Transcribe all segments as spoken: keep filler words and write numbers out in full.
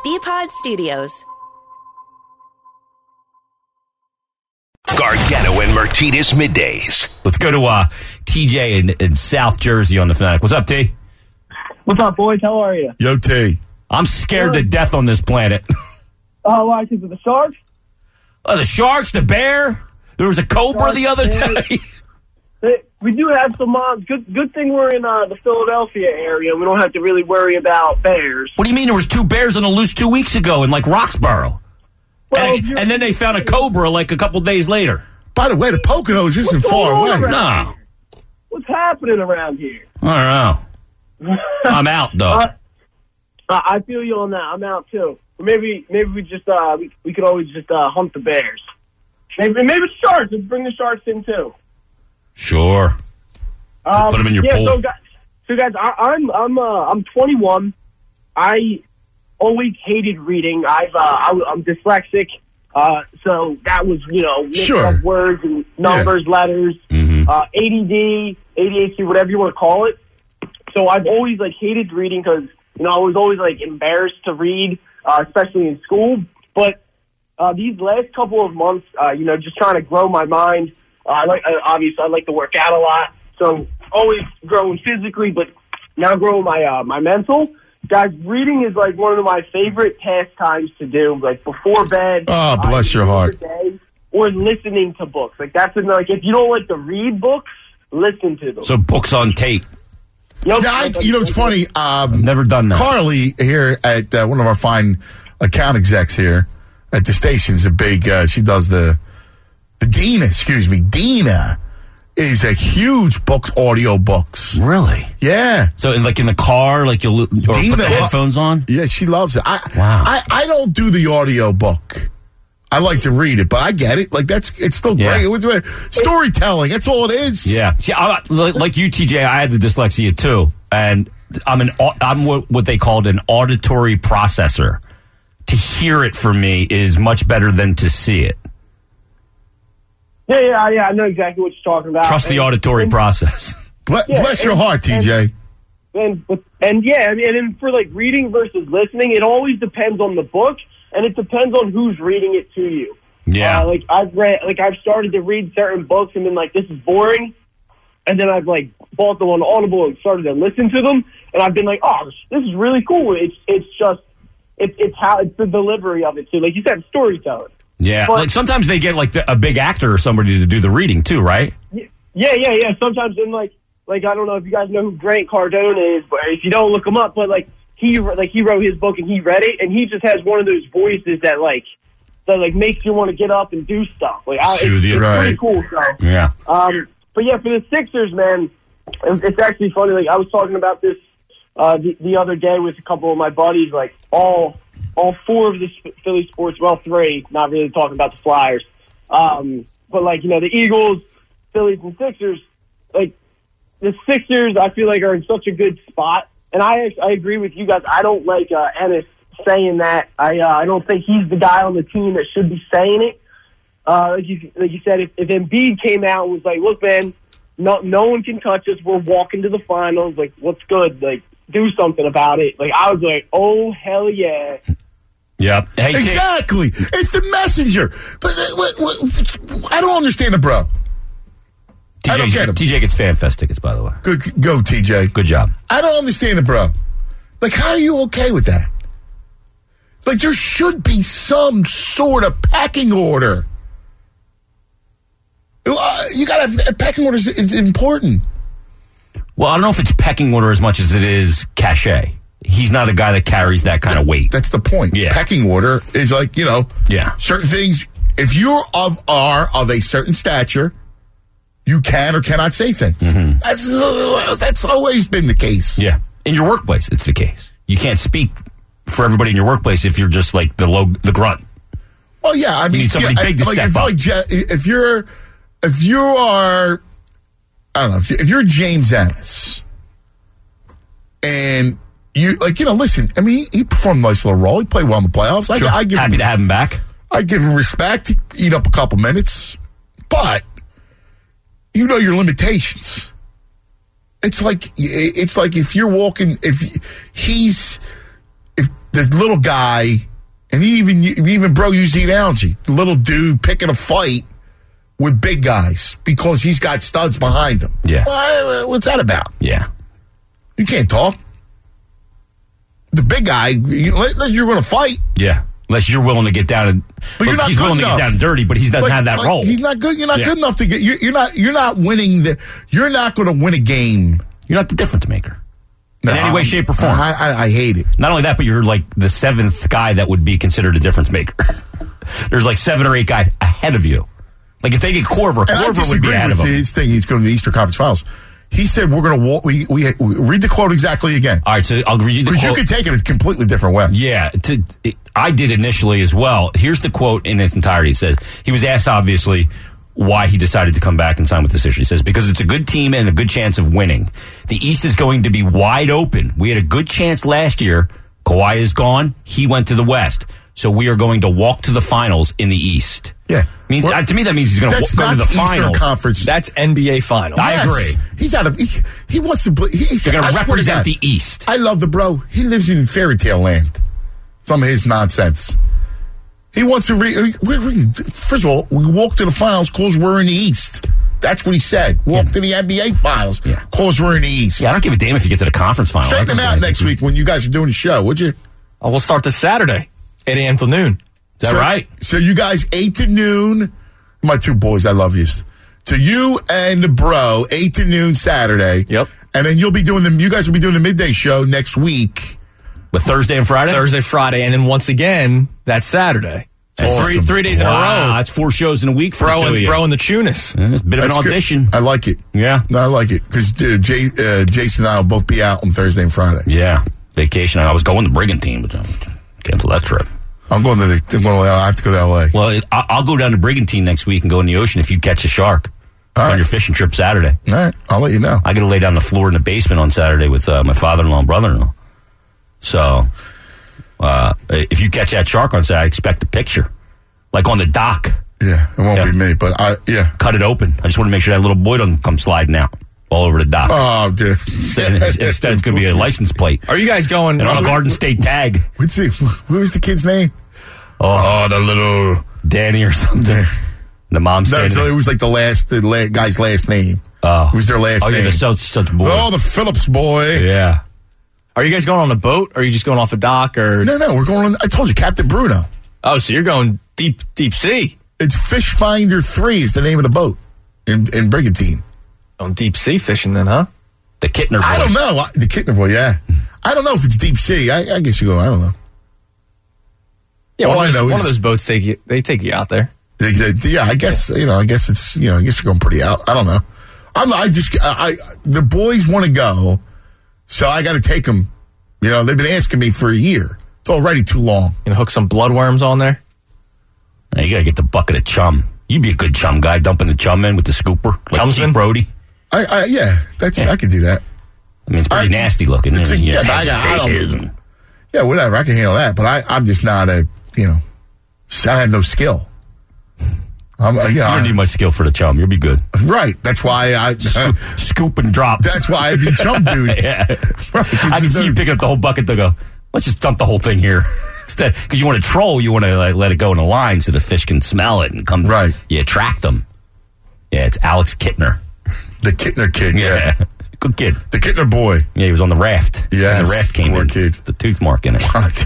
B-Pod Studios. Gargano and Martinez middays. Let's go to uh, T J in, in South Jersey on the Fanatic. What's up, T? What's up, boys? How are you? Yo, T. I'm scared to death on this planet. Oh, why? Because of the Sharks? Oh, the Sharks, the bear. There was a cobra Sharks, the other bear. day. They- We do have some uh, good. Good thing we're in uh, the Philadelphia area. We don't have to really worry about bears. What do you mean there was two bears on the loose two weeks ago in, like, Roxborough? Well, and, and then they found a cobra, like, a couple days later. By the way, the Poconos isn't What's far going on away. around No. What's happening around here? I don't know. I'm out, though. Uh, I feel you on that. I'm out too. Maybe, maybe we just uh, we, we could always just uh, hunt the bears. Maybe, maybe it's sharks. Let's bring the sharks in too. Sure. Um, Put 'em in your yeah, pool. So guys, so guys I, I'm I'm uh, I'm twenty-one. I always hated reading. I've uh, I, I'm dyslexic, uh, so that was you know mixed Sure. up words and numbers, letters, Mhm. uh, A D D, A D H D, whatever you want to call it. So I've always like hated reading because you know I was always like embarrassed to read, uh, especially in school. But uh, these last couple of months, uh, you know, just trying to grow my mind. Uh, I like uh, obviously I like to work out a lot. So always growing physically, but now growing my uh, my mental. Guys, reading is like one of my favorite pastimes to do. Like before bed. Oh, bless uh, your heart. day, or listening to books. Like that's an, like if you don't like to read books, listen to them. So books on tape. Yep. Yeah, I, you know, it's funny. Um, Never done that. Carly here at uh, one of our fine account execs here at the station's a big. Uh, she does the the Dina. Excuse me, Dina is a huge books, audio books. Really? Yeah, So, in, like, in the car, like, you'll or put Dina- the headphones on? yeah, she loves it. I, Wow. I, I don't do the audio book. I like to read it, but I get it. Like that's it's still Yeah. great. It was, uh, storytelling. That's all it is. Yeah. See, I, like like you, T J, I had the dyslexia, too. And I'm an au- I'm what, what they called an auditory processor. To hear it for me is much better than to see it. Yeah, yeah, yeah. I know exactly what you're talking about. Trust the And- auditory and- process. Ble- Yeah, bless your and- heart, T J. And and yeah, I mean, and for like reading versus listening, it always depends on the book, and it depends on who's reading it to you. Yeah. Uh, like I've read, like I've started to read certain books and been like, this is boring, and then I've like bought them on Audible and started to listen to them, and I've been like, oh, this is really cool. It's it's just it's it's how it's the delivery of it too. Like you said, storytelling. Yeah. But- Like sometimes they get like the, a big actor or somebody to do the reading, too, right? Yeah, yeah, yeah. Sometimes in like like I don't know if you guys know who Grant Cardone is, but if you don't, look him up. But like he like he wrote his book and he read it, and he just has one of those voices that like that like makes you want to get up and do stuff. Like I, it's, Soothe you. it's Right. pretty cool stuff. Yeah. Um, but yeah, for the Sixers, man, it's, it's actually funny. Like I was talking about this uh, the, the other day with a couple of my buddies. Like all all four of the Sp- Philly sports, well, three. Not really talking about the Flyers, um, but like you know the Eagles, Phillies, and Sixers. Like the Sixers, I feel like are in such a good spot, and I I agree with you guys. I don't like uh, Ennis saying that. I uh, I don't think he's the guy on the team that should be saying it. Uh, like you like you said, if, if Embiid came out and was like, "Look, man, no no one can touch us. We're walking to the finals. Like, what's good? Like, do something about it." Like, I was like, "Oh hell yeah!" Yeah. Hey, T- Exactly. It's the messenger. But uh, what, what, I don't understand it, bro. I don't get him. T J gets Fan Fest tickets, by the way. Good, go, T J. Good job. I don't understand it, bro. Like, how are you okay with that? Like, there should be some sort of pecking order. Uh, you got to have pecking order is, is important. Well, I don't know if it's pecking order as much as it is cachet. He's not a guy that carries that kind of weight. That's the point. Yeah. Pecking order is like, you know, Yeah. certain things. If you of are of a certain stature, you can or cannot say things. Mm-hmm. That's uh, that's always been the case. Yeah. In your workplace, it's the case. You can't speak for everybody in your workplace if you're just like the low, the grunt. Well, yeah. I mean, need somebody yeah, big to like, step if, up. Like, Je- if you're, if you are, I don't know, if, you, if you're James Ennis, and you like, you know, listen. I mean, he, he performed a nice little role. He played well in the playoffs. I, Sure. I give Happy him, to have him back. I give him respect. He eat up a couple minutes, but you know your limitations. It's like it's like if you're walking, if he's if the little guy, and he even even bro used the analogy, the little dude picking a fight with big guys because he's got studs behind him. Yeah. Well, what's that about? Yeah. You can't talk. The big guy, you, unless you're going to fight. Yeah. Unless you're willing to get down and But you're not he's good willing enough. to get down and dirty, but he doesn't Like- have that like, role. He's not good. You're not Yeah. good enough to get. You're, you're not. You're not winning the. You're not going to win a game. You're not the difference maker. No, in any way, I'm- shape, or form. I, I, I hate it. Not only that, but you're like the seventh guy that would be considered a difference maker. There's like seven or eight guys ahead of you. Like if they get Corver, And I Corver would disagree be ahead with of him. his thing. He's going to the Eastern Conference Finals. He said we're going to walk. We, we we read the quote exactly again. All right, so I'll read you the Because you quote. could take it a completely different way. Yeah, to, it, I did initially as well. Here's the quote in its entirety. It says, he was asked, obviously, why he decided to come back and sign with the Sixers. He says, because it's a good team and a good chance of winning. The East is going to be wide open. We had a good chance last year. Kawhi is gone. He went to the West. So we are going to walk to the finals in the East. Yeah. Means, Well, uh, to me, that means he's going to That's go not to the, the Eastern finals. Conference. That's N B A Finals. I Yes. agree. He's out of. He, he wants to. play- He, They're going I to swear represent God, the East. I love the bro. He lives in fairy tale land. Some of his nonsense. He wants to. Re, we, we, first of all, we walk to the finals because we're in the East. That's what he said. Walk to the N B A finals Yeah. because we're in the East. Yeah, I don't give a damn if you get to the conference final. Straighten them That's out okay. next week when you guys are doing the show, would you? Oh, we'll start this Saturday, eight a.m. till noon. Is that so, right? So you guys, eight to noon. My two boys, I love you. To you and the bro, eight to noon Saturday. Yep. And then you'll be doing the. You guys will be doing the midday show next week. But Thursday and Friday? Thursday, Friday, and then once again, that's Saturday. So Awesome. three three days in Wow, a row. that's four shows in a week for Bro the two and, of you. bro and the Tunis. Yeah, it's a bit of That's an good. audition. I like it. Yeah. No, I like it because uh, Jay, uh, Jason and I will both be out on Thursday and Friday. Yeah. Vacation. I was going to Brigantine, but um, cancel that trip. I'm going to the. I'm going to, I have to go to L A. Well, it, I- I'll go down to Brigantine next week and go in the ocean if you catch a shark All on right. your fishing trip Saturday. All right, I'll let you know. I got to lay down the floor in the basement on Saturday with uh, my father-in-law and brother-in-law. So, uh, if you catch that shark on Saturday, expect a picture. Like on the dock. Yeah, it won't Yeah. be me, but I. Yeah. Cut it open. I just want to make sure that little boy doesn't come sliding out all over the dock. Oh, dude. And Instead, it's going to be a license plate. Are you guys going? And on a Garden State tag. Let's see. What was the kid's name? Oh, the little Danny or something. The mom's No, standing so there. it was like the last the la- guy's last name. Oh. It was their last Oh, name. yeah, the such, such boy. Oh, the Phillips boy. Yeah. Are you guys going on a boat? Or are you just going off a dock? Or No, no, we're going on. I told you, Captain Bruno. oh, so you're going deep, deep sea? It's Fish Finder three is the name of the boat in, in Brigantine. On deep sea fishing, then, huh? The Kittner boy. I don't know. I- The Kittner boy, yeah. I don't know if it's deep sea. I, I guess you go, I don't know. Yeah, All one, I of those, know one is- of those boats take you. They take you out there. They- they- yeah, I guess, you know, I guess it's, you know, I guess you're going pretty out. I don't know. I'm, I just, I, I the boys want to go, so I got to take them. You know, they've been asking me for a year. It's already too long. You know, hook some bloodworms on there. Now, you got to get the bucket of chum. You'd be a good chum guy, dumping the chum in with the scooper. Like Chumsman? Keith Brody. I, I yeah, that's, Yeah. I could do that. I mean, it's pretty I- nasty looking. it's a- you know, yeah, but I tons of got- I don't- fishes and- Yeah, whatever. I can handle that, but I, I'm just not a, you know, I have no skill. I'm, uh, you know, You don't I- need much skill for the chum. You'll be good. right. That's why I. Scoop, scoop and drop. That's why I'd be chum dude. yeah. Right, 'cause I can it see you does- picking up the whole bucket. They'll go, let's just dump the whole thing here. Instead, because you want to troll, you want to like, let it go in a line so the fish can smell it and come. Right. You attract them. Yeah, it's Alex Kittner. The Kittner kid. Yeah. Yeah. Good kid. The Kittner boy. Yeah, he was on the raft. Yes, And the raft came poor in. kid. The tooth mark in it.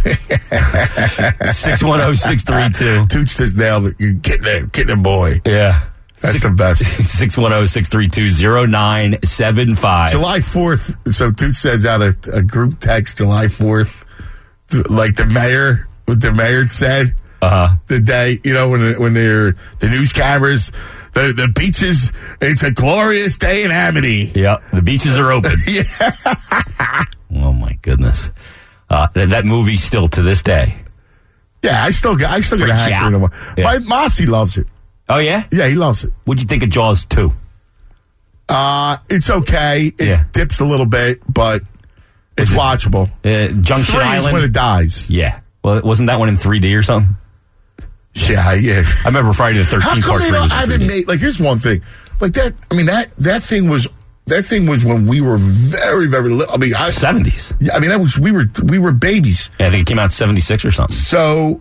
six one zero, six three two. Toots just nailed it. You Kittner, Kittner boy. Yeah. That's the best. six one zero, six three two, zero nine seven five. July fourth. So Toots sends out a, a group text July fourth, like the mayor, what the mayor said. Uh-huh. The day, you know, when when they're the news cameras, the the beaches. It's a glorious day in Amity. Yeah, the beaches are open. Yeah. Oh, my goodness. Uh, that, that movie still to this day. Yeah, I still got I still got a Freaks you hankering. out. on- Yeah. My Mossy loves it. Oh, yeah? Yeah, he loves it. What'd you think of Jaws two? Uh, it's okay. It Yeah. dips a little bit, but it's watchable. Uh, Junction Three is Island? when it dies. Yeah. Well, wasn't that one in three D or something? Yeah, yeah. I remember Friday the How thirteenth come part they three don't was in haven't three D. made like? Here's one thing. Like that. I mean that that thing was that thing was when we were very, very little. I mean, I, seventies. Yeah, I mean, that was we were we were babies. Yeah, I think it came out in seventy-six or something. So,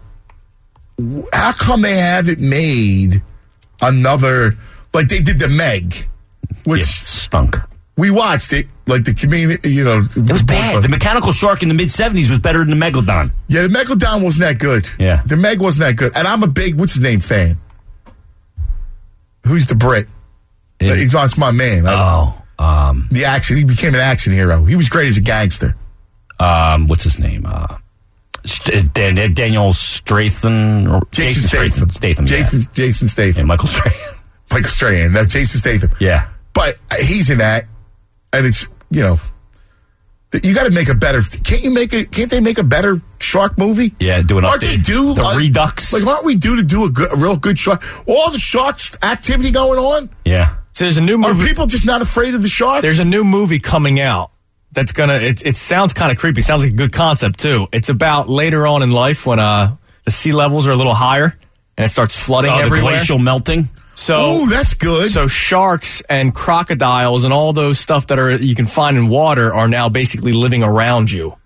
how come they haven't made another like they did the Meg, which yeah, stunk. We watched it like the community. You know, it was bad. The Mechanical Shark in the mid seventies was better than the Megalodon. Yeah, the Megalodon wasn't that good. Yeah, the Meg wasn't that good. And I'm a big what's his name fan. Who's the Brit? It, He's that's my man. Oh, um, the action. He became an action hero. He was great as a gangster. Um, what's his name? Uh, Dan, Daniel Stratham or Jason, Jason Statham. Statham. Jason, yeah. Jason Statham. Yeah, Michael Strahan. Michael Strahan. No, Jason Statham. Yeah, but he's in that, and it's you know, you got to make a better. Can't you make it? Can't they make a better shark movie? Yeah, do an aren't update. They do the like, Redux? Like, aren't we due to do a, good, a real good shark? All the sharks activity going on. Yeah. So there's a new movie. Are people just not afraid of the shark? There's a new movie coming out that's gonna. It, it sounds kind of creepy. Sounds like a good concept too. It's about later on in life when uh the sea levels are a little higher and it starts flooding oh, everywhere. The glacial melting. So, oh, that's good. So sharks and crocodiles and all those stuff that are you can find in water are now basically living around you.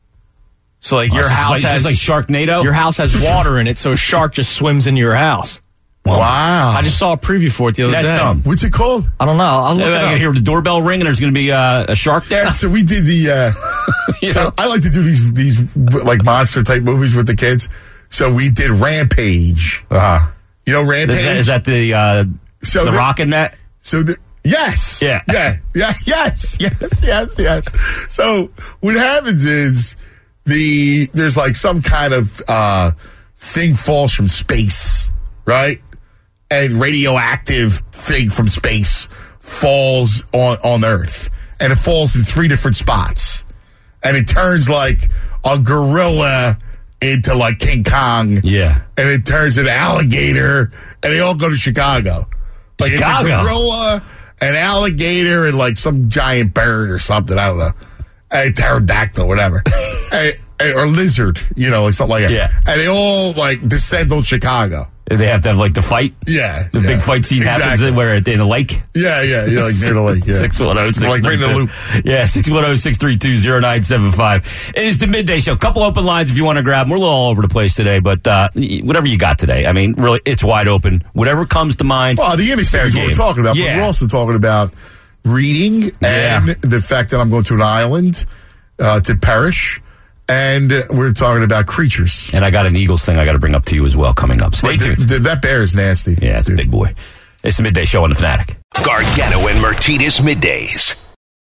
So like oh, your house like, has like Sharknado. Your house has water in it, so a shark just swims into your house. Well, wow! I just saw a preview for it the See, other that's day. That's dumb. What's it called? I don't know. I'll look yeah, it I up. hear the doorbell ring and there's going to be uh, a shark there. So we did the. Uh, you so know? I like to do these these like monster type movies with the kids. So we did Rampage. Uh-huh. You know Rampage? Is that, is that the uh, so the, the rock in that? So the, yes, yeah, yeah, yeah, yes, yes, yes, yes. So what happens is the there's like some kind of uh, thing falls from space, right? And radioactive thing from space falls on, on Earth. And it falls in three different spots. And it turns like a gorilla into like King Kong. Yeah. And it turns an alligator. And they all go to Chicago. Like Chicago. It's a gorilla, an alligator, and like some giant bird or something. I don't know. A pterodactyl, whatever. and, and, or lizard, you know, like something like that. Yeah. And they all like descend on Chicago. They have to have like the fight. Yeah, the yeah. big fight scene exactly. happens in, where in the lake. Yeah, yeah, yeah, like near the lake. Yeah, six one zero six like right in the loop. Yeah, six one zero six three two zero nine seven five. It is the midday show. Couple open lines if you want to grab them. We're a little all over the place today, but uh, whatever you got today. I mean, really, it's wide open. Whatever comes to mind. Well, the industry is what we're talking about, yeah. but we're also talking about reading and yeah. the fact that I'm going to an island uh, to perish. And we're talking about creatures. And I got an Eagles thing I got to bring up to you as well coming up. Stay tuned. The, the, that bear is nasty. Yeah, it's dude. a big boy. It's the midday show on the Fanatic. Gargano and Martinez middays.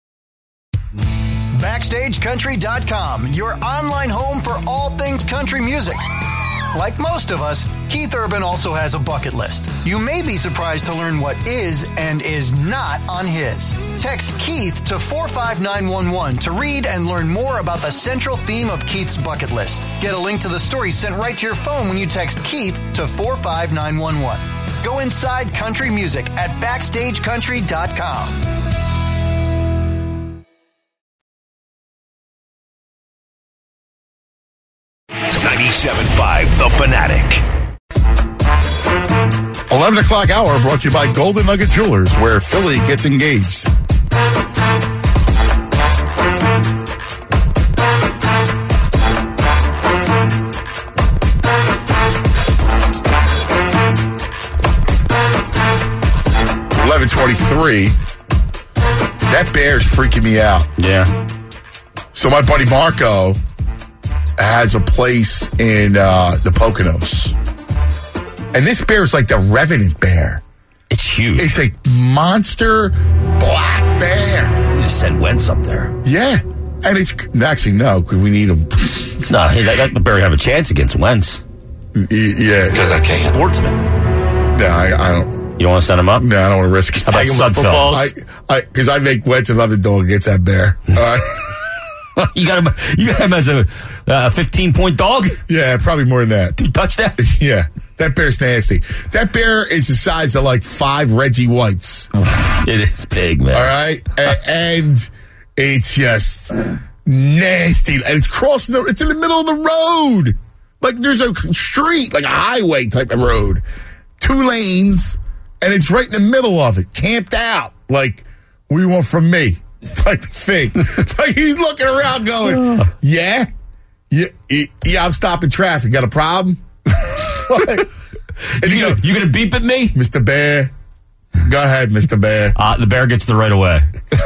Backstage Country dot com, your online home for all things country music. Like most of us, Keith Urban also has a bucket list. You may be surprised to learn what is and is not on his. Text Keith to four five nine one one to read and learn more about the central theme of Keith's bucket list. Get a link to the story sent right to your phone when you text Keith to four five nine one one. Go inside country music at Backstage Country dot com. ninety-seven point five The Fanatic. eleven o'clock hour brought to you by Golden Nugget Jewelers, where Philly gets engaged. eleven twenty-three. That bear's freaking me out. Yeah. So my buddy Marco has a place in uh, the Poconos. And this bear is like the Revenant bear. It's huge. It's a monster black bear. You just send Wentz up there. Yeah. And it's actually, no, because we need him. No, he, that, that bear have a chance against Wentz. Y- yeah. Because I can't. Sportsman. No, I, I don't. You don't want to send him up? No, I don't want to risk it. How about Sudfeld? Because I, I, I make Wentz another dog against that bear. All right. you got him. You got him as a uh, fifteen-point dog. Yeah, probably more than that. Two touchdowns. Yeah, that bear's nasty. That bear is the size of like five Reggie Whites. It is big, man. All right, a- and it's just nasty, and it's crossing. The, it's in the middle of the road. Like there's a street, like a highway type of road, two lanes, and it's right in the middle of it, camped out, like What do you want from me? Type of thing. Like he's looking around going, yeah? Yeah, yeah, I'm stopping traffic. Got a problem? And you, you go, you going to beep at me? Mister Bear. Go ahead, Mister Bear. Uh, the bear gets the right of way.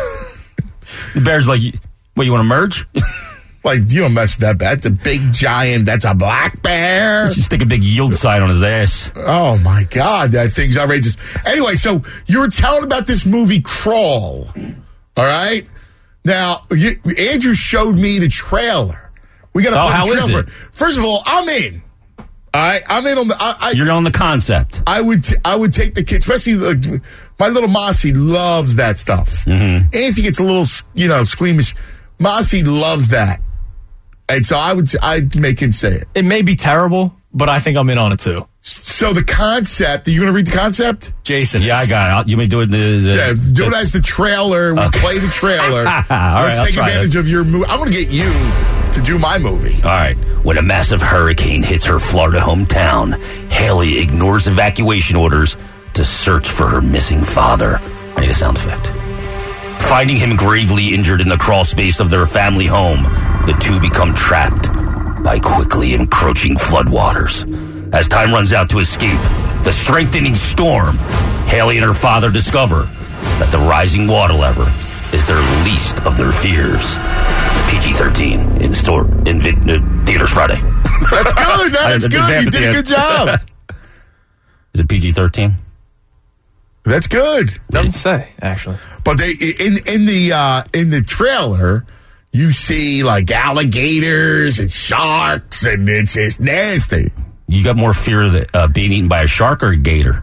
The bear's like, what, you want to merge? Like, you don't mess with that bear. That's a big giant. That's a black bear. Just stick a big yield sign on his ass. Oh, my God. That thing's outrageous. Anyway, so you were telling about this movie, Crawl. All right? Now, you, Andrew showed me the trailer. We got to oh, play how the trailer. is it? First of all, I'm in. All right? I'm in on the... I, I, You're on the concept. I would t- I would take the kids, especially like, my little Mossy loves that stuff. Mm-hmm. Auntie gets a little, you know, squeamish. Mossy loves that. And so I would, I'd make him say it. It may be terrible, but I think I'm in on it too. So the concept, are you going to read the concept? Jason. Yeah, is. I got it. I'll, you may do it. The, the, Yeah, do it as the trailer. We Okay. play the trailer. All Let's right, I'll take try advantage this. of your movie. I'm going to get you to do my movie. All right. When a massive hurricane hits her Florida hometown, Haley ignores evacuation orders to search for her missing father. I need a sound effect. Finding him gravely injured in the crawl space of their family home, the two become trapped by quickly encroaching floodwaters. As time runs out to escape the strengthening storm, Haley and her father discover that the rising water level is their least of their fears. P G thirteen in store in vid- uh, theaters Friday. That's good, man. That's I- good. You did a good job. Is it P G thirteen? That's good. Doesn't say, actually. But they in in the uh, in the trailer, you see like alligators and sharks, and it's just nasty. You got more fear of the, uh, being eaten by a shark or a gator?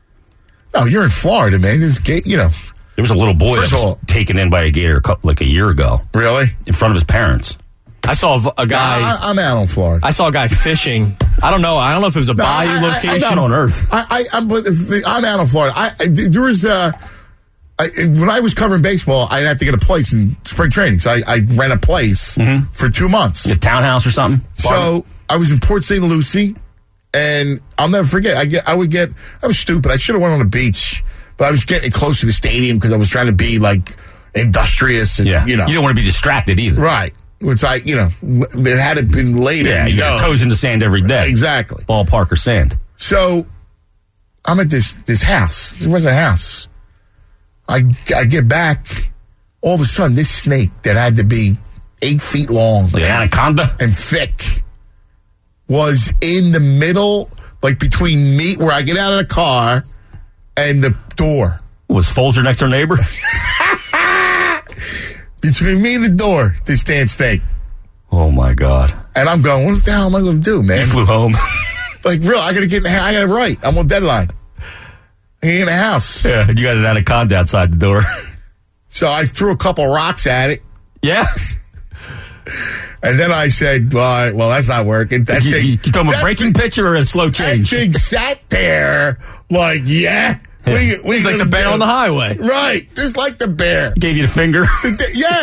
Oh, you're in Florida, man. There's ga- you know, There was a little boy First that of was all- taken in by a gator a cou- like a year ago really. in front of his parents. I saw a, v- a guy. I, I'm out on Florida. I saw a guy fishing. I don't know. I don't know if it was a No, bayou I- I- location. Not on Earth. I, I, I'm, but the- I'm out on Florida. I, I there was uh, I, when I was covering baseball, I had to get a place in spring training, so I, I rent a place for two months. A townhouse or something? So I was in Port Saint Lucie, and I'll never forget. I get, I would get. I was stupid. I should have went on the beach, but I was getting close to the stadium because I was trying to be like industrious and yeah. you know, You don't want to be distracted either. right. Which I, you know, it had it been later. Yeah, you know. got toes in the sand every day. Exactly. Ballpark or sand. So I'm at this this house. There was a house. I I get back. All of a sudden, this snake that had to be eight feet long Like an anaconda? and thick was in the middle, like between me, where I get out of the car, and the door. Was Folger next door neighbor? Between me and the door, this damn snake. Oh, my God. And I'm going, what the hell am I going to do, You man? flew home. Like, real, I got to get in the house. I got to write. I'm on deadline. I get in the house. Yeah, you got an anaconda outside the door. So I threw a couple rocks at it. Yeah. And then I said, well, all right, well that's not working. That You, thing, you, you talking about that breaking thing- pitch or a slow That change? thing sat there like, yeah. We, we He's like the bear on the highway. Right. Just like the bear. Gave you the finger. Yeah.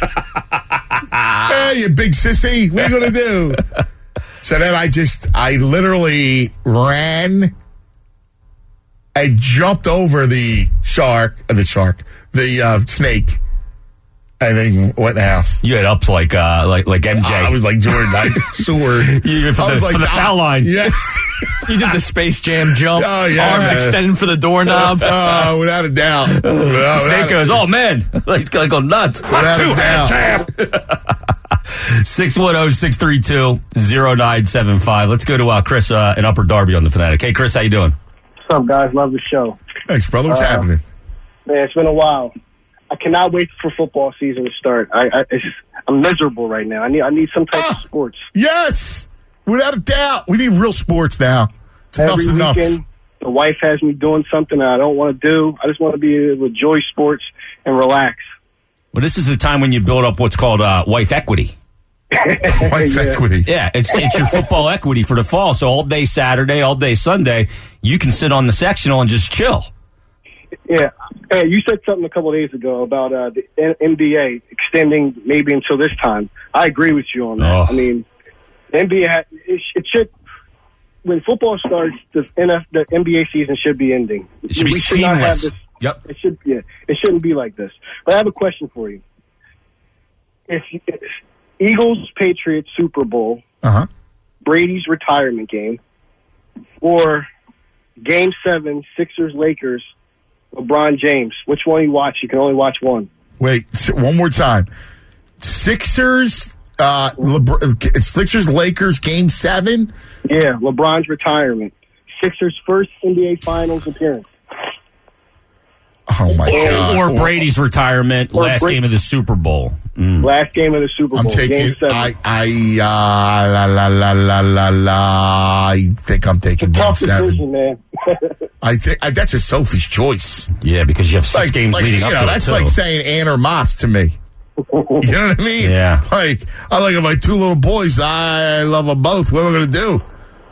Hey, you big sissy. What are you going to do? So then I just, I literally ran and jumped over the shark, uh, the shark, the uh, snake, and then went in the house. You had ups like uh, like like M J. I was like Jordan. I soared. You- for I the- was like, for the ah, foul line. Yes. You did the Space Jam jump. Oh, yeah, Arms man. extended for the doorknob. Uh, without a doubt. Without, Snake without, goes, oh man, he's gonna go nuts. without a doubt. six one zero, six three two, zero nine seven five. Let's go to uh, Chris uh, in Upper Darby on the Fanatic. Hey, Chris, how you doing? What's up, guys? Love the show. Thanks, brother. What's Uh, happening? Man, it's been a while. I cannot wait for football season to start. I, I it's, I'm miserable right now. I need I need some type of Ah. sports. Yes. Without a doubt. We need real sports now. Enough's Every enough. weekend, the wife has me doing something I don't want to do. I just want to be able to enjoy sports and relax. Well, this is the time when you build up what's called uh, wife equity. Wife Yeah. equity. Yeah, it's it's your football equity for the fall. So all day Saturday, all day Sunday, you can sit on the sectional and just chill. Yeah. Hey, you said something a couple of days ago about uh, the N- N B A extending maybe until this time. I agree with you on that. Oh. I mean, the N B A, ha- it, sh- it should, when football starts, the, N F, the N B A season should be ending. It should be we should not have seamless. this. Yep. It should, yeah, it shouldn't be like this. But I have a question for you. If, if Eagles Patriots Super Bowl, Uh-huh. Brady's retirement game, or Game Seven Sixers Lakers, LeBron James, which one you watch? You can only watch one. Wait, s- one more time. Sixers, uh, Lebr- Sixers, Lakers, Game Seven. Yeah, LeBron's retirement. Sixers' first N B A Finals appearance. Oh my God! Or Brady's retirement, Or last Bra- game of the Super Bowl. Mm. Last game of the Super Bowl. I'm taking. Game Seven. I I uh, la la la la la la. I think I'm taking Game Tough Seven. decision, man. I think I, that's a Sophie's choice. Yeah, because you have six Like, games like, leading you up know, to that's it, too. like saying Ann or Moss to me. You know what I mean? Yeah. Like I like my two little boys. I love them both. What am I going to do?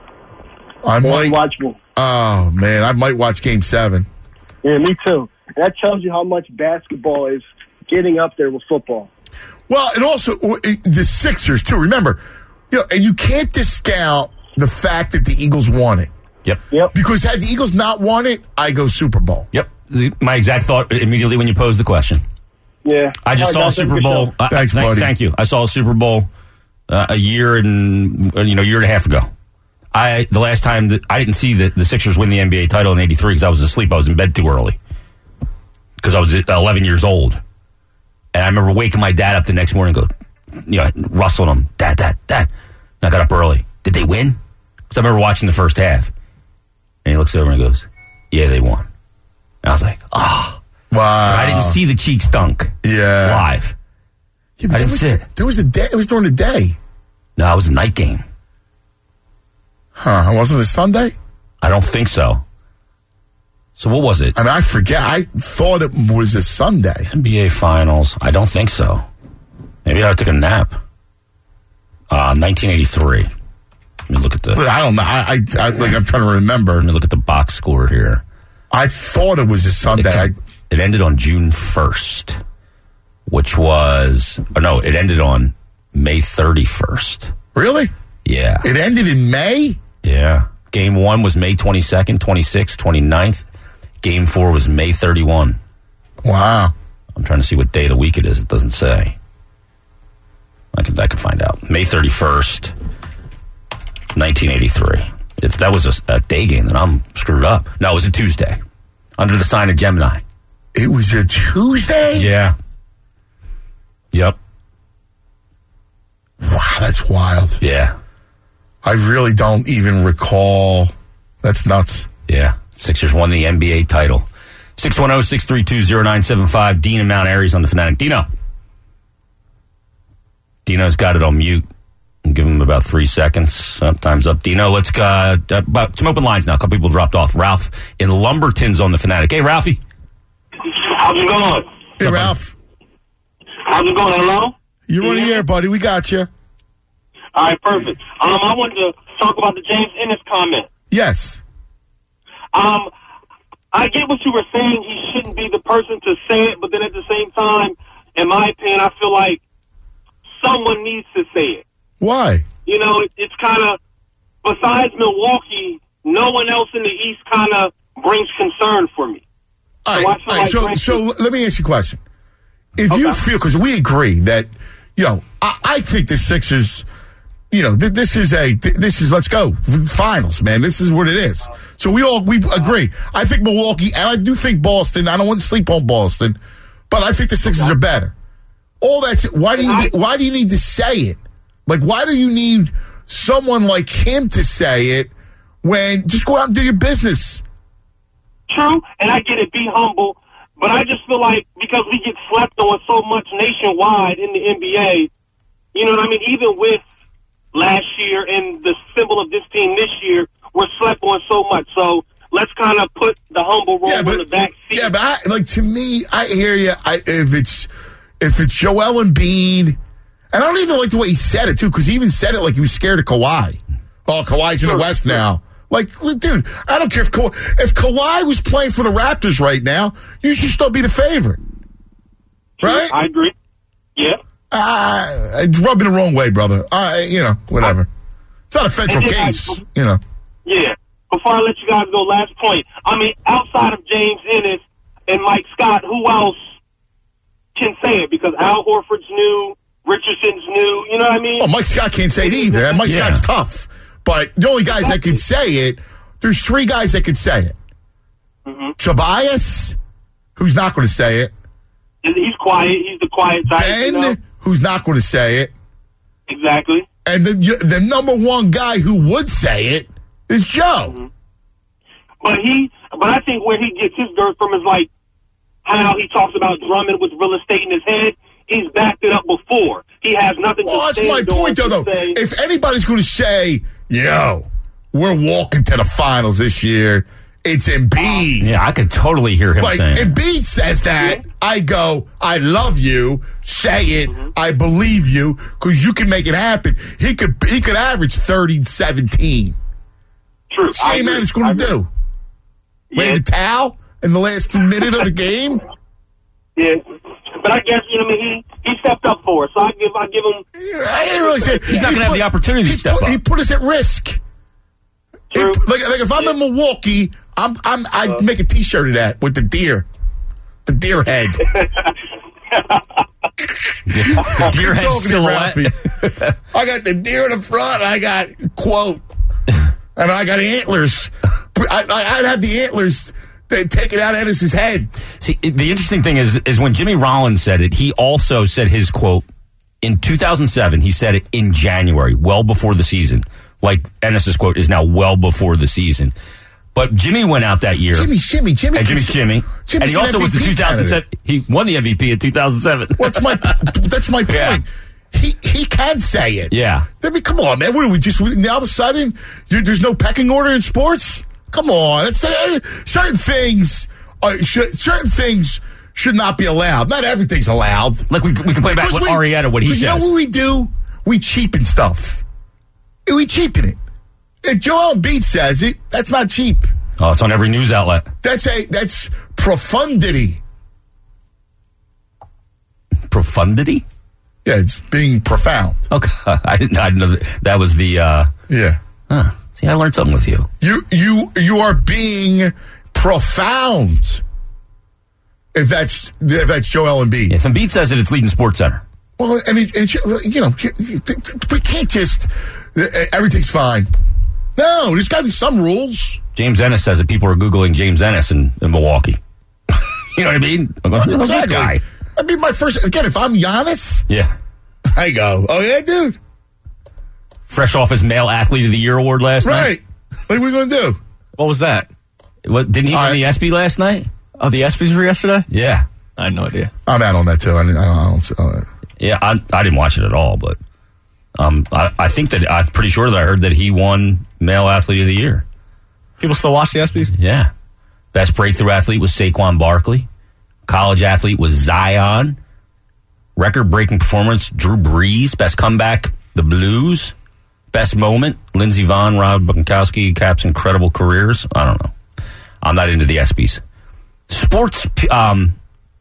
I might. Unwatchable. Oh man, I might watch Game Seven. Yeah, me too. And that tells you how much basketball is getting up there with football. Well, and also the Sixers too. Remember, you know, and you can't discount the fact that the Eagles won it. Yep. Yep. Because had the Eagles not won it, I go Super Bowl. Yep. My exact thought immediately when you posed the question. Yeah. I just All right, saw a guys, Super have a good Bowl. show. Uh, Thanks, thank, buddy. Thank you. I saw a Super Bowl uh, a year and you know year and a half ago. I the last time that I didn't see the, the Sixers win the N B A title in eighty-three because I was asleep. I was in bed too early because I was eleven years old, and I remember waking my dad up the next morning, and go, you know, rustling him, dad, dad, dad. And I got up early. Did they win? Because I remember watching the first half, and he looks over and goes, "Yeah, they won." And I was like, "Ah." Oh. Wow. I didn't see the Cheeks dunk Yeah. live. Yeah, but I there didn't was, see it. There was a day. It was during the day. No, it was a night game. Huh? Wasn't it Sunday? I don't think so. So what was it? I mean, I forget. I thought it was a Sunday. N B A Finals? I don't think so. Maybe I took a nap. Uh, nineteen eighty-three. Let me look at the. But I don't know. I, I, I like. I'm trying to remember. Let me look at the box score here. I thought it was a Sunday. It, I, it ended on June first, which was. Oh no, it ended on May thirty-first. really? Yeah. It ended in May. Yeah. Game one was May twenty-second, twenty-sixth, twenty-ninth. Game four was May thirty-first. Wow. I'm trying to see what day of the week it is. It doesn't say. I can I can find out. May thirty-first, nineteen eighty-three. If that was a, a day game, then I'm screwed up. No, it was a Tuesday. Under the sign of Gemini. It was a Tuesday. Yeah. Yep. Wow, that's wild. Yeah. I really don't even recall. That's nuts. Yeah. Sixers won the N B A title. six one zero, six three two, zero nine seven five. Dean in Mount Airy's on the Fanatic. Dino. Dino's got it on mute. I'll give him about three seconds. Uh, time's up. Dino, let's uh, about some open lines now. A couple people dropped off. Ralph in Lumberton's on the Fanatic. Hey, Ralphie. How's it going? Hey, Ralph. How's it going? Hello? You're on the air, buddy. We got you. All right, perfect. Um, I wanted to talk about the James Ennis comment. Yes. Um, I get what you were saying. He shouldn't be the person to say it, but then at the same time, in my opinion, I feel like someone needs to say it. Why? You know, it, it's kind of, besides Milwaukee, no one else in the East kind of brings concern for me. All So right. I feel All right. like So, Frank- so let me ask you a question. If you Okay. feel, because we agree that, you know, I, I think the Sixers, you know, th- this is a, th- this is, let's go, finals, man. This is what it is. So we all, we agree. I think Milwaukee, and I do think Boston, I don't want to sleep on Boston, but I think the Sixers are better. All that's, why do you, why do you need to say it? Like, why do you need someone like him to say it when, just go out and do your business? True, and I get it, be humble, but I just feel like because we get slept on so much nationwide in the N B A, you know what I mean? Even with last year and the symbol of this team this year, we're slept on so much. So let's kind of put the humble role in the back seat. Yeah, but I, like to me, I hear you. I, if it's if it's Joel Embiid, and I don't even like the way he said it too, because he even said it like he was scared of Kawhi. Oh, Kawhi's in the West now. Like, well, dude, I don't care if Kawhi, if Kawhi was playing for the Raptors right now, you should still be the favorite, right? I agree. Yeah. Uh, it's rubbing the wrong way, brother. Uh, you know, whatever. It's not a federal And then I- case, you know. Yeah. Before I let you guys go, last point. I mean, outside of James Ennis, and Mike Scott, who else can say it? Because Al Horford's new, Richardson's new. You know what I mean? Well, Mike Scott can't say it either. And Mike Yeah. Scott's tough. But the only guys that can say it, there's three guys that can say it. Mm-hmm. Tobias, who's not going to say it. He's quiet. He's the quiet type. Ben, you know? who's not going to say it. Exactly. And the the number one guy who would say it is Joe. Mm-hmm. But he, but I think where he gets his dirt from is like how he talks about Drummond with real estate in his head. He's backed it up before. He has nothing Well, to that's stand my point, though. on to though. say. If anybody's going to say, yo, we're walking to the finals this year, it's Embiid. Yeah, I could totally hear him Like, saying it. Embiid says that, I go, I love you, say it, Mm-hmm. I believe you, because you can make it happen. He could he could average thirty and seventeen. True. I Same agree. man is going I to agree. do. Yeah. Ready to towel in the last minute of the game? Yeah. But I guess, you know what I mean, he, he stepped up for us. So I give I give him I didn't really say He's not he gonna have put- the opportunity to he step put, up. He put us at risk. He True. put- like, like if I'm in Milwaukee, I'm I'm I'd Uh. make a T-shirt of that with the deer, the deer head. Deer head Talking to silhouette. Ralphie. I got the deer in the front. I got quote, and I got antlers. I, I, I'd have the antlers. They take it out of Ennis's head. See, the interesting thing is, is when Jimmy Rollins said it, he also said his quote in two thousand seven. He said it in January, well before the season. Like Ennis's quote is now well before the season. But Jimmy went out that year. Jimmy's Jimmy. Jimmy. and Jimmy's Jimmy. Jimmy's and he an also was the M V P two thousand seven. He won the M V P in two thousand seven. What's my? That's my point. Yeah. He he can say it. Yeah. I mean, come on, man. What are we just? Now all of a sudden, there- there's no pecking order in sports. Come on, it's uh, certain things. Uh, should, certain things should not be allowed. Not everything's allowed. Like we, we can play back Because with we- Arietta, what he because says. You know what we do? We cheapen stuff. We cheapen it. If Joel Embiid says it, that's not cheap. Oh, it's on every news outlet. That's a that's profundity. Profundity? Yeah, it's being profound. Okay. I didn't, I didn't know that, that was the. Uh, Yeah. huh. See, I learned something with you. You you you are being profound. If that's if that's Joel Embiid. If Embiid says it, it's leading Sports Center. Well, I mean, it's, you know, we can't just everything's fine. No, there's got to be some rules. James Ennis says that people are Googling James Ennis in, in Milwaukee. You know what I mean? I'm going, "Who's this guy?" I'd be my first. Again, if I'm Giannis, Yeah. I go, oh yeah, dude, Fresh off his Male Athlete of the Year award last right. What are we gonna do? What was that? night. What, didn't he All win right. the ESPY last night? Oh, the ESPYs were yesterday? Yeah. I had no idea. I'm out on that too. I, didn't- I don't. Uh, Yeah, I, I didn't watch it at all, but um, I, I think that I'm pretty sure that I heard that he won Male Athlete of the Year. People still watch the ESPYs? Yeah. Best breakthrough athlete was Saquon Barkley. College athlete was Zion. Record-breaking performance, Drew Brees. Best comeback, the Blues. Best moment, Lindsey Vonn, Rob Gronkowski, Cap's incredible careers. I don't know. I'm not into the ESPYs. Sports um,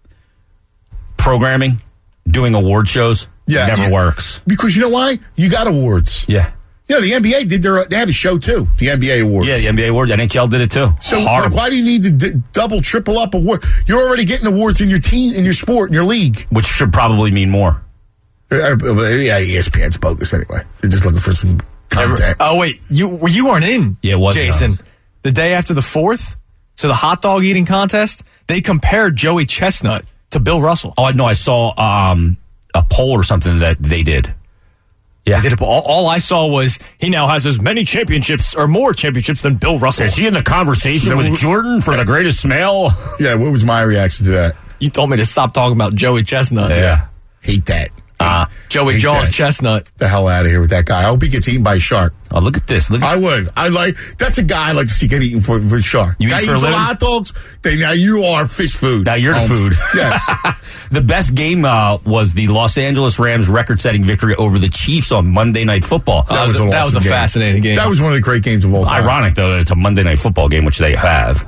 programming, doing award shows, Yeah, never yeah. works. because you know why? You got awards. Yeah. You know, the N B A did their. They had a show too. The N B A awards. Yeah, the N B A awards. N H L did it too. So like, Horrible. why do you need to d- double, triple up award? You're already getting awards in your team, in your sport, in your league. Which should probably mean more. Uh, uh, Yeah, E S P N's bogus anyway. They're just looking for some content. Oh, wait. You you weren't in, Yeah, it was Jason. Giannis. The day after the fourth, so the hot dog eating contest, they compared Joey Chestnut to Bill Russell. Oh, no, I saw um, a poll or something that they did. Yeah. They did a- all, all I saw was he now has as many championships or more championships than Bill Russell. Is he in the conversation No, with we- Jordan for the greatest male? Yeah, what was my reaction to that? You told me to stop talking about Joey Chestnut. Yeah. Hate that. Uh, Joey Hate Jaws that. Chestnut. The hell out of here with that guy. I hope he gets eaten by a shark. Oh, look at this. Look at I would. I like. That's a guy I like to see get eaten for, for a shark. You eat guy for a eats all the living? hot dogs. They, now you are fish food. Now you're the Holmes. food. Yes. The best game uh, was the Los Angeles Rams record-setting victory over the Chiefs on Monday Night Football. That was a- an that was awesome a fascinating game. That was one of the great games of all time. Ironic, though, that it's a Monday Night Football game, which they have.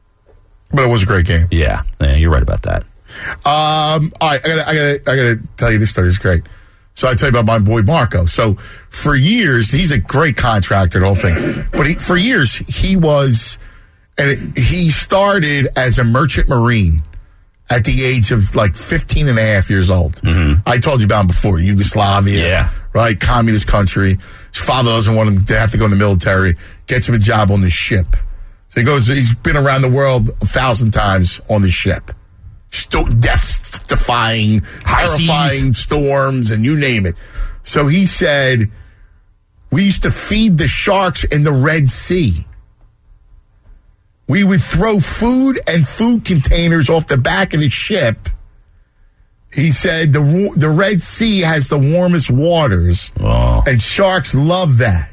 But it was a great game. Yeah, yeah you're right about that. Um, all right, I gotta, I gotta, I gotta tell you this story. It's great. So I tell you about my boy Marco. So for years, he's a great contractor, the whole thing. But he, for years, he was And it, he started as a merchant marine at the age of like fifteen and a half years old. Mm-hmm. I told you about him before. Yugoslavia, yeah. right? Communist country. His father doesn't want him to have to go in the military. Gets him a job on this ship. So he goes, he's been around the world a thousand times on this ship. Sto- death-defying, terrifying storms, and you name it. So he said, we used to feed the sharks in the Red Sea. We would throw food and food containers off the back of the ship. He said the the Red Sea has the warmest waters, oh. and sharks love that.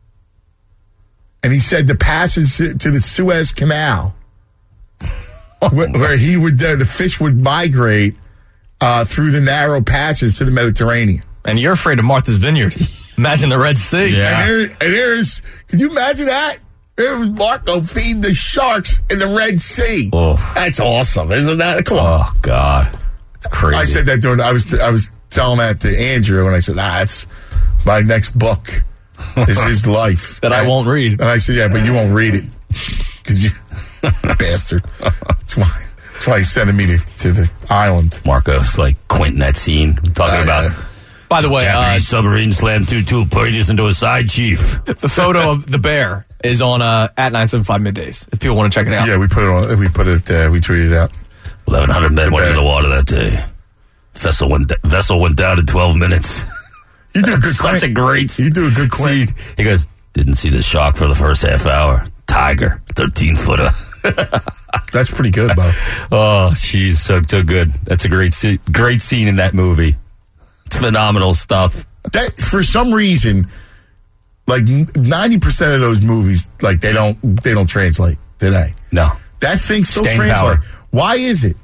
And he said the passage to the Suez Canal, where, where he would uh, the fish would migrate uh, through the narrow passages to the Mediterranean. And you're afraid of Martha's Vineyard. Imagine the Red Sea. Yeah. And, there, and there's, can you imagine that? There was Marco feeding the sharks in the Red Sea. Oh. That's awesome, isn't that? Come on. Oh, God. It's crazy. I said that during, I was I was telling that to Andrew, and I said, ah, that's my next book. Is his life. That I won't read. And I said, yeah, but you won't read it. Because you, bastard. That's why, that's why he's sending me to, to the island. Marco's like Quentin that scene. Talking Uh, about... yeah. By the way, uh, Japanese submarine slammed two two pages into a side chief. the photo of the bear is on uh, at nine seven five middays. If people want to check it out. Yeah, we put it on. We put it. Uh, we tweeted it out. eleven hundred men went into the water that day. Vessel went vessel went down in twelve minutes. You do a good. Such Quint. a great scene. You do a good scene. Quint. He goes, didn't see the shark for the first half hour. Tiger, thirteen footer. That's pretty good, Bo. Oh, she's so so good. That's a great scene. Great scene in that movie. It's phenomenal stuff. That for some reason, like ninety percent of those movies, like they don't they don't translate today. No, That thing still Staying translates. power. Why is it?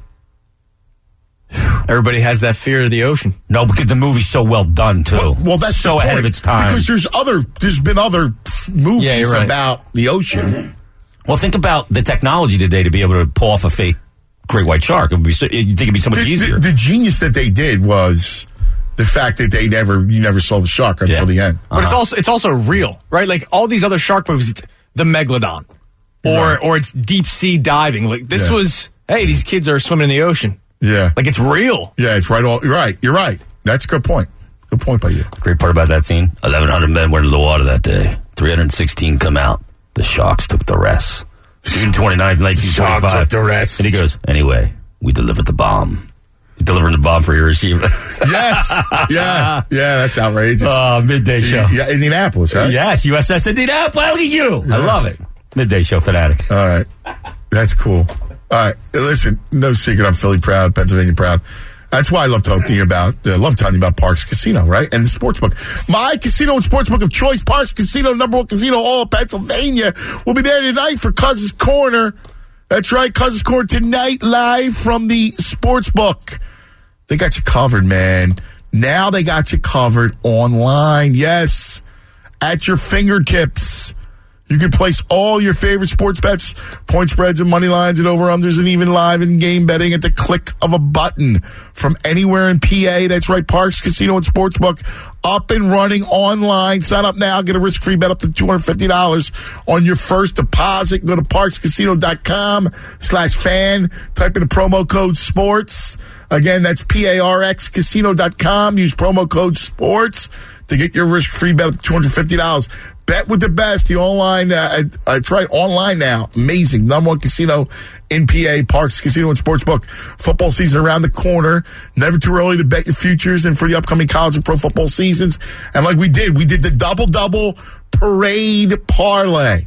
Everybody has that fear of the ocean. no, because the movie's so well done too. Well, well, that's so the ahead point. of its time. Because there's other, there's been other movies Yeah, you're right. about the ocean. Well, think about the technology today to be able to pull off a fake great white shark. It would be so, you think it'd be so much The, easier. the, the genius that they did was the fact that they never, you never saw the shark until Yeah. the end. But it's also it's also real, right? Like all these other shark movies, it's the Megalodon, or Right. or it's deep sea diving. Like this Yeah. was, hey, these kids are swimming in the ocean. Yeah, Like it's real. yeah, it's right. All you're right. You're right. That's a good point. Good point by you. Great part about that scene. eleven hundred men went into the water that day. three hundred sixteen come out. The sharks took the rest. June twenty-ninth, nineteen Shark twenty-five. took the rest. And he goes, anyway, we delivered the bomb. Delivering the bomb for Hiroshima. Yes. Yeah. Yeah. That's outrageous. Oh, midday show. Yeah, Indianapolis, right? Yes, U S S Indianapolis. Look at you. I love it. Midday show fanatic. All right. That's cool. All right. Listen, no secret, I'm Philly proud, Pennsylvania proud. That's why I love talking to you about, uh, love telling you about Parks Casino, right? And the sportsbook. My casino and sportsbook of choice, Parks Casino, number one casino, all of Pennsylvania. We'll be there tonight for Cousins Corner. That's right, Cousins Corner tonight, live from the sportsbook. They got you covered, man. Now they got you covered online. Yes, at your fingertips. You can place all your favorite sports bets, point spreads and money lines and over-unders and even live in-game betting at the click of a button from anywhere in P A. That's right, Parks Casino and Sportsbook up and running online. Sign up now. Get a risk-free bet up to two hundred fifty dollars on your first deposit. Go to parkscasino.com slash fan. Type in the promo code SPORTS. Again, that's P A R X casino dot com. Use promo code SPORTS to get your risk-free bet up to two hundred fifty dollars. Bet with the best. The online, uh, uh, it's right, online now. Amazing. Number one casino in P A, Parks Casino and Sportsbook. Football season around the corner. Never too early to bet your futures and for the upcoming college and pro football seasons. And like we did, we did the double-double parade parlay.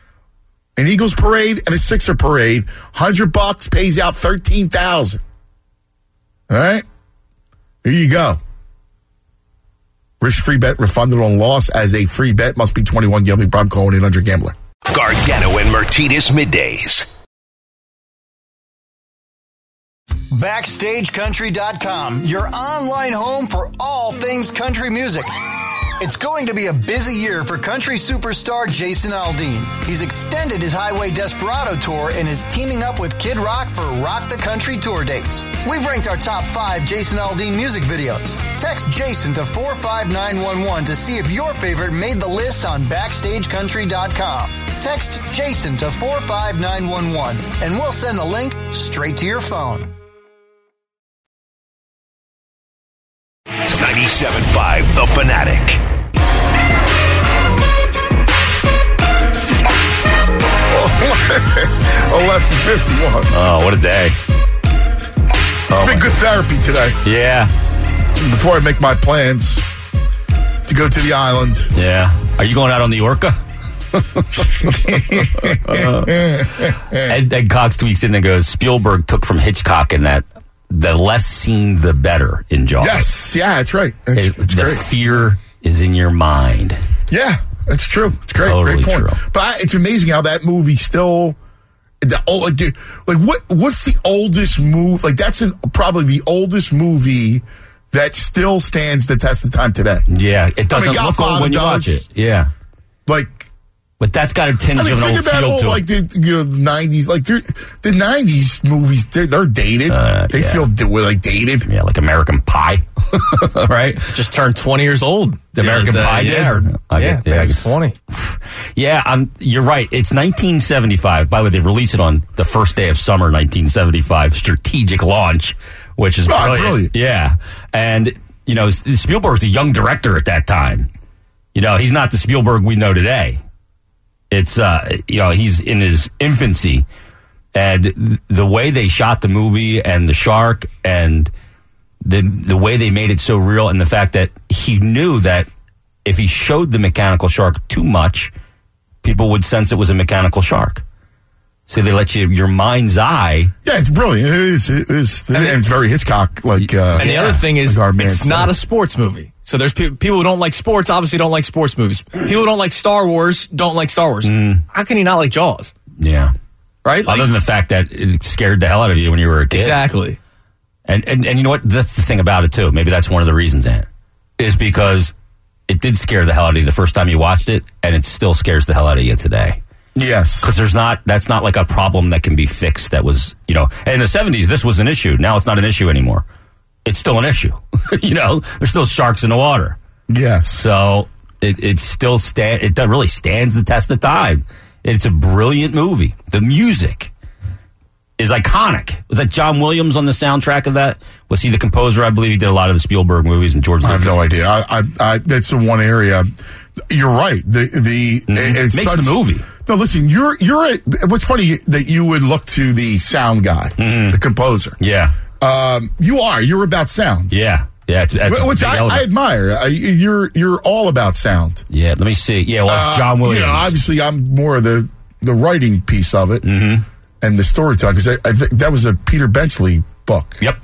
An Eagles parade and a Sixer parade. one hundred bucks pays out thirteen thousand. All right? Here you go. Risk-free bet refunded on loss as a free bet. Must be twenty-one. Gambling problem. Call one eight hundred gambler. Gargano and Martinez middays. Backstage Country dot com, your online home for all things country music. It's going to be a busy year for country superstar Jason Aldean. He's extended his Highway Desperado tour and is teaming up with Kid Rock for Rock the Country tour dates. We've ranked our top five Jason Aldean music videos. Text Jason to four five nine one one to see if your favorite made the list on backstage country dot com. Text Jason to four five nine one one and we'll send the link straight to your phone. ninety-seven point five The Fanatic. eleven fifty-one. Oh, what a day. It's Oh, been my good therapy today. Yeah. Before I make my plans to go to the island. Yeah. Are you going out on the Orca? Ed, Ed Cox tweets in and goes, Spielberg took from Hitchcock in that the less seen, the better in Jaws. Yes. Yeah, that's right. That's, It- that's the great. fear is in your mind. Yeah, that's true. It's great. Totally great point. true. But I, it's amazing how that movie still. The old, like, dude, like what? What's the oldest movie? Like that's an, probably the oldest movie that still stands the test of time today. Yeah, it doesn't look old Godfather when you watch does. it. Yeah. Like, But that's got a tinge I mean, of an think old about feel all to like it. the you know nineties, like they're- the nineties movies. They're, they're dated. Uh, they yeah. feel d- like dated. Yeah, like American Pie. Right? Just turned twenty years old. The American Pie did? Yeah, or, I yeah, get- yeah, I yeah, guess- twenty. Yeah, I'm, you're right. It's nineteen seventy-five. By the way, they released it on the first day of summer, nineteen seventy-five, strategic launch, which is Oh, brilliant. brilliant. Yeah. And, you know, Spielberg's a young director at that time. You know, he's not the Spielberg we know today. It's, uh, you know, he's in his infancy. And the way they shot the movie and the shark and the the way they made it so real and the fact that he knew that if he showed the mechanical shark too much, people would sense it was a mechanical shark. So they let you, your mind's eye. Yeah, it's brilliant. It is. It is. And, it's very Hitchcock. Like, uh, And the other thing is, like our man it's said. not a sports movie. So there's pe- people who don't like sports, obviously don't like sports movies. People who don't like Star Wars don't like Star Wars. How can you not like Jaws? Yeah. Right? Like, Other than the fact that it scared the hell out of you when you were a kid. exactly. And, and and you know what? That's the thing about it, too. Maybe that's one of the reasons, Ant, is because it did scare the hell out of you the first time you watched it, and it still scares the hell out of you today. Yes. Because there's not, that's not like a problem that can be fixed that was, you know, in the seventies, this was an issue. Now it's not an issue anymore. It's still an issue. You know, there's still sharks in the water. Yes. So it, it still stand, it really stands the test of time. It's a brilliant movie. The music is iconic. Was that John Williams on the soundtrack of that? Was he the composer? I believe he did a lot of the Spielberg movies and George I Lucas. have no idea. I, I, I, that's the one area. You're right. The the it's Makes such- the movie. No, listen. You're you're. A, what's funny that you would look to the sound guy, the composer. Yeah. Um, you are. You're about sound. Yeah. Yeah. It's, it's a Which big I, element. I admire. I, you're you're all about sound. Yeah. Let me see. Yeah. Well, it's Uh, John Williams. You know, obviously, I'm more of the the writing piece of it Mm-hmm. and the storytelling because I, I think that was a Peter Benchley book. Yep.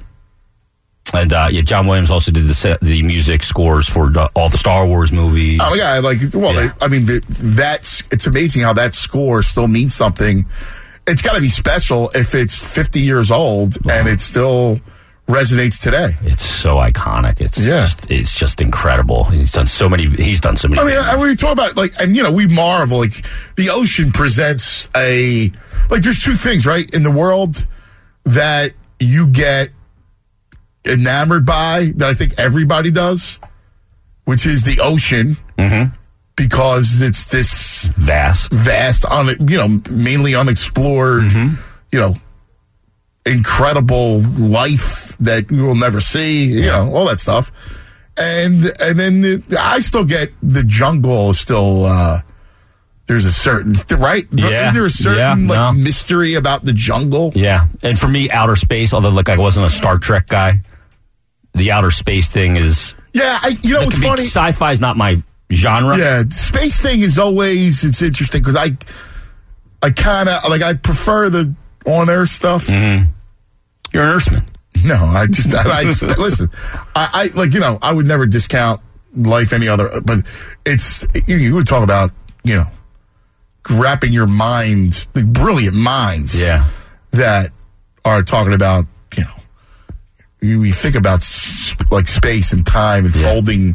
And uh, yeah, John Williams also did the set, the music scores for the, all the Star Wars movies. Oh my God! Like, well, Yeah. I mean, the, that's it's amazing how that score still means something. It's got to be special if it's fifty years old and it still resonates today. It's so iconic. It's Yeah. just it's just incredible. He's done so many. He's done so many. I mean, things. I, when you talk about like, and you know, we marvel like the ocean presents a like. There's two things, right, in the world that you get enamored by that I think everybody does, which is the ocean, Mm-hmm. because it's this vast. vast, un, you know, mainly unexplored, Mm-hmm. you know, incredible life that you will never see, you know, all that stuff. And and then the, I still get the jungle is still uh, there's a certain right. Yeah. Isn't there a certain Yeah, like no. mystery about the jungle? Yeah, and for me, outer space. Although, like, I wasn't a Star Trek guy. The outer space thing is. Yeah, I, you know That what's could be- funny? Sci-fi is not my genre. Yeah, space thing is always it's interesting because I I kind of like I prefer the on Earth stuff. Mm-hmm. You're an Earthman. No, I just I, I listen. I, I like you know I would never discount life any other, but it's you, you would talk about you know wrapping your mind, the brilliant minds, Yeah. that are talking about you know you, you think about s- like space and time and Yeah. folding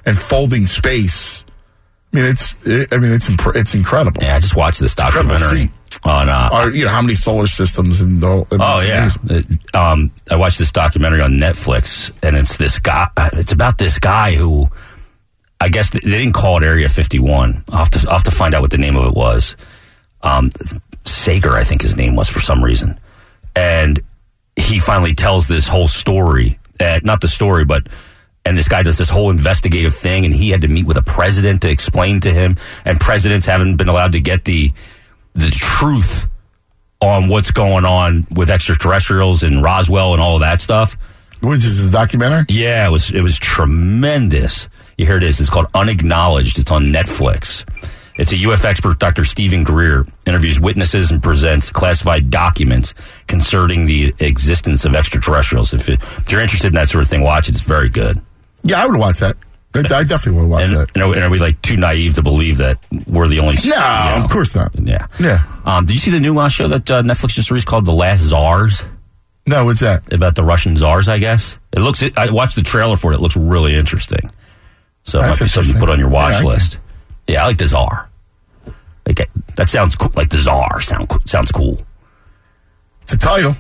and folding space. I mean, it's it, I mean it's imp- it's incredible. Yeah, I just watched this documentary on uh, or, you know, how many solar systems and all. Oh yeah, it, um, I watched this documentary on Netflix, and it's this guy. It's about this guy who, I guess they didn't call it Area fifty-one. I'll have to, I'll have to find out what the name of it was. Um, Sager, I think his name was for some reason, and he finally tells this whole story. Uh, not the story, but. And this guy does this whole investigative thing, and he had to meet with a president to explain to him. And presidents haven't been allowed to get the the truth on what's going on with extraterrestrials and Roswell and all of that stuff. Which is a documentary? Yeah, it was it was tremendous. You hear it is. It's called Unacknowledged. It's on Netflix. It's a U F expert, Doctor Stephen Greer, interviews witnesses and presents classified documents concerning the existence of extraterrestrials. If, it, if you're interested in that sort of thing, watch it. It's very good. Yeah, I would watch that. I definitely would watch and, that. And are, and are we like too naive to believe that we're the only? No, you know, of course not. Yeah, yeah. Um, did you see the new uh, show that uh, Netflix just released called The Last Tsars? No, what's that? About the Russian czars, I guess. It looks. It, I watched the trailer for it. It looks really interesting. So it That's might be something to put on your watch yeah, list. Yeah, I like the Tsar. Like that sounds cool. Like the Tsar sound sounds cool. It's a title.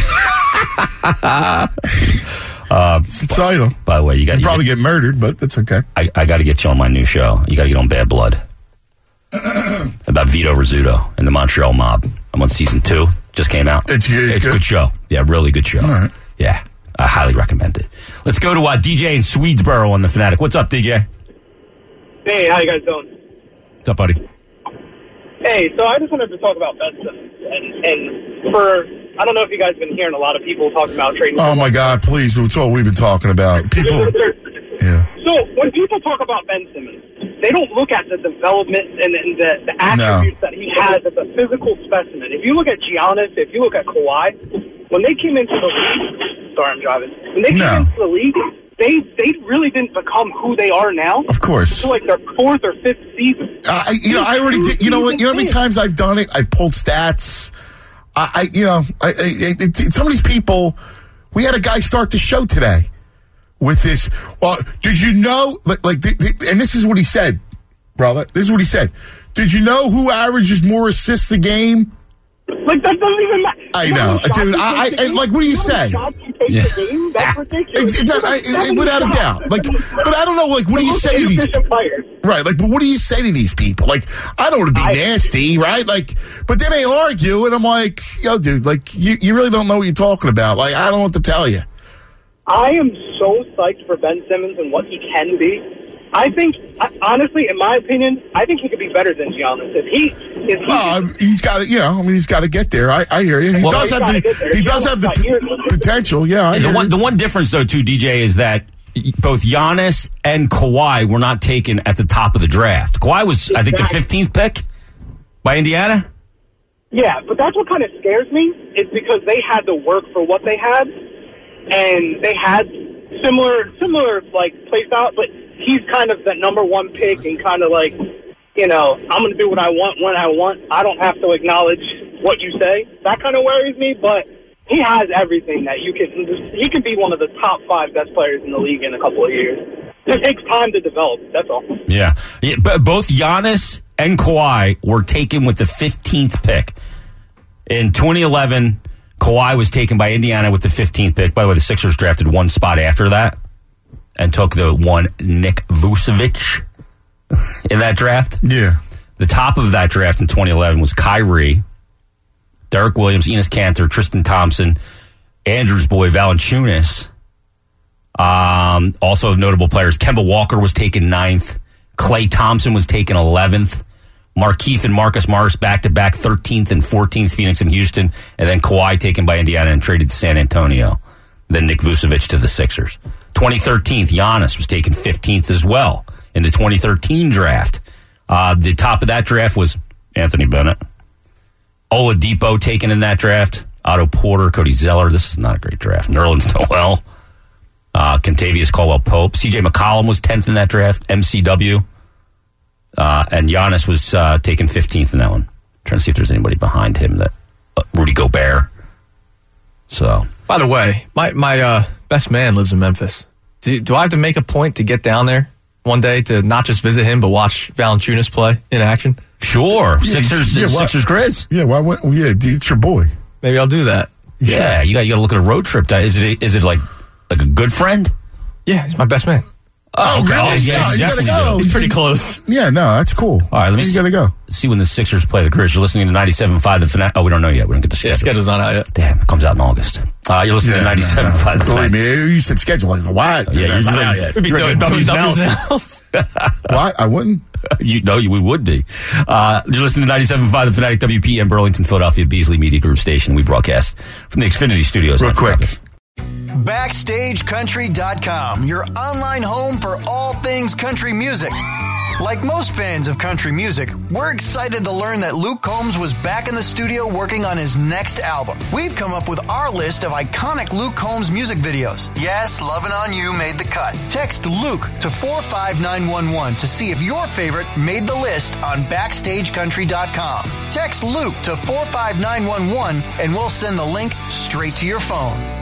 Um, it's a title. By the way, you got you probably get, get murdered, but that's okay. I, I got to get you on my new show. You got to get on Bad Blood about Vito Rizzuto and the Montreal Mob. I'm on season two. Just came out. It's good. It's a good. good show. Yeah, really good show. All right. Yeah, I highly recommend it. Let's go to uh, D J in Swedesboro on the Fanatic. What's up, D J? Hey, how you guys doing? What's up, buddy? Hey, so I just wanted to talk about Ben Simmons. And, and for, I don't know if you guys have been hearing a lot of people talking about trading. Oh, my God, please. It's all we've been talking about. People. Yeah. So when people talk about Ben Simmons, they don't look at the development and, and the, the attributes no. that he has as a physical specimen. If you look at Giannis, if you look at Kawhi, when they came into the league, sorry, I'm driving. When they came no. into the league, they they really didn't become who they are now. Of course. Until like their fourth or fifth season. Uh, I, you know, I already did. You know what? You know how many times I've done it? I've pulled stats. I, I you know, I, I, it, it, some of these people. We had a guy start the show today with this. Well, did you know? Like, like and this is what he said, brother. This is what he said. Did you know who averages more assists a game? Like that doesn't even matter. I know, dude. I, I and like, what do you say? Yeah. That's ridiculous. It's, I, I, without a doubt. Like, but I don't know. Like, what do you say to these? Right. Like, but what do you say to these people? Like, I don't want to be nasty, right? Like, but then they argue, and I'm like, yo, dude. Like, you, you really don't know what you're talking about. Like, I don't know what to tell you. I am so psyched for Ben Simmons and what he can be. I think, honestly, in my opinion, I think he could be better than Giannis. If he, if he, well, he's got to, you know, I mean, he's got to get there. I, I hear you. He well, does have the, he does have the p- potential. Yeah, I the hear one, you. the one difference though, too, D J, is that both Giannis and Kawhi were not taken at the top of the draft. Kawhi was, exactly. I think, the fifteenth pick by Indiana. Yeah, but that's what kind of scares me. Is because they had to work for what they had, and they had similar, similar like play style, but. He's kind of that number one pick and kind of like, you know, I'm going to do what I want when I want. I don't have to acknowledge what you say. That kind of worries me, but he has everything that you can. He can be one of the top five best players in the league in a couple of years. It takes time to develop. That's all. Yeah. yeah but both Giannis and Kawhi were taken with the fifteenth pick. In twenty eleven, Kawhi was taken by Indiana with the fifteenth pick. By the way, the Sixers drafted one spot after that. And took the one Nick Vucevic in that draft. Yeah. The top of that draft in twenty eleven was Kyrie, Derek Williams, Enes Kanter, Tristan Thompson, Andrew's boy Valanciunas. Um, also of notable players, Kemba Walker was taken ninth. Klay Thompson was taken eleventh. Markieff and Marcus Morris back-to-back thirteenth and fourteenth, Phoenix and Houston. And then Kawhi taken by Indiana and traded to San Antonio. Then Nick Vucevic to the Sixers. twenty thirteen, Giannis was taken fifteenth as well in the twenty thirteen draft. Uh, the top of that draft was Anthony Bennett. Oladipo taken in that draft. Otto Porter, Cody Zeller. This is not a great draft. Nerlens Noel. Uh, Kentavious Caldwell-Pope. C J McCollum was tenth in that draft. M C W. Uh, and Giannis was uh, taken fifteenth in that one. I'm trying to see if there's anybody behind him. That uh, Rudy Gobert. So... By the way, my my uh, best man lives in Memphis. Do, do I have to make a point to get down there one day to not just visit him, but watch Valanciunas play in action? Sure. Yeah, Sixers, yeah, why- Sixers Grizz. Yeah, why? Well, yeah, it's your boy. Maybe I'll do that. Yeah, you got you got to look at a road trip. Is it is it like like a good friend? Yeah, he's my best man. Oh, okay. really? Oh, yeah, No, you you gotta definitely go. do. He's pretty close. Yeah, no, that's cool. All right, let me You see, gotta go. see when the Sixers play the Grizz. You're listening to ninety-seven point five The Fanatic. Oh, we don't know yet. We don't get the schedule. Yeah, schedule's not out yet. Damn, it comes out in August. Uh, you're listening Yeah, to ninety-seven point five no, The no. Believe Fanatic. me, you said schedule. Like, what? Yeah, you're Not really- out yet. We'd be You're doing like a W's W's W's now. What? I wouldn't. You know, you, we would be. Uh, you're listening to ninety-seven point five The Fanatic, W P M Burlington, Philadelphia, Beasley Media Group station. We broadcast from the Xfinity Studios. Real quick. Backstage Country dot com, your online home for all things country music. Like most fans of country music, we're excited to learn that Luke Combs was back in the studio working on his next album. We've come up with our list of iconic Luke Combs music videos. Yes, Lovin' On You made the cut. Text Luke to four five nine one one to see if your favorite made the list on Backstage Country dot com. Text Luke to four five nine one one and we'll send the link straight to your phone.